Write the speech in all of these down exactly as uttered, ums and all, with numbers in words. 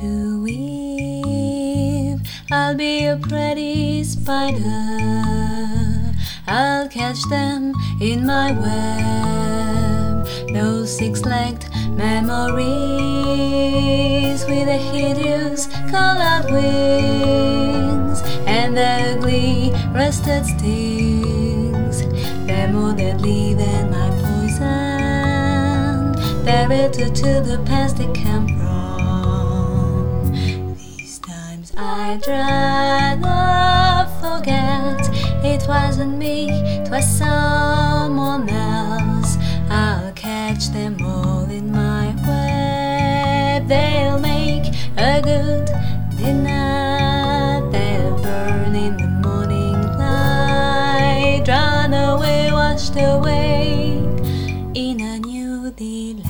to weave. I'll be a pretty spider. I'll catch them in my web. Those six-legged memories with the hideous colored wings and the ugly rusted stings. They're more deadly than my poison. They're better to the past they come from. These times I'd rather forget it wasn't me, 'twas someone else. I'll catch them all in my web. They'll make a good dinner. They'll burn in the morning light, run away, washed away in a new delight.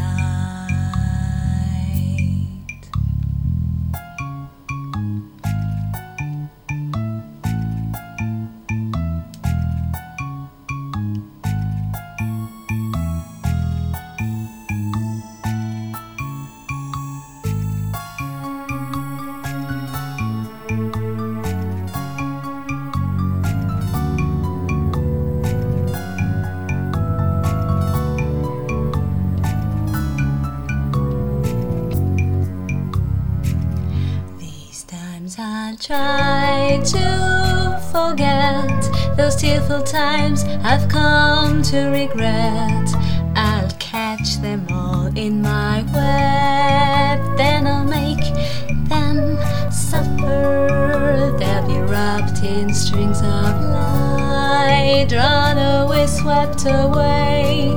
I'll try to forget those tearful times I've come to regret. I'll catch them all in my web. Then I'll make them suffer. They'll be wrapped in strings of light, run away, swept away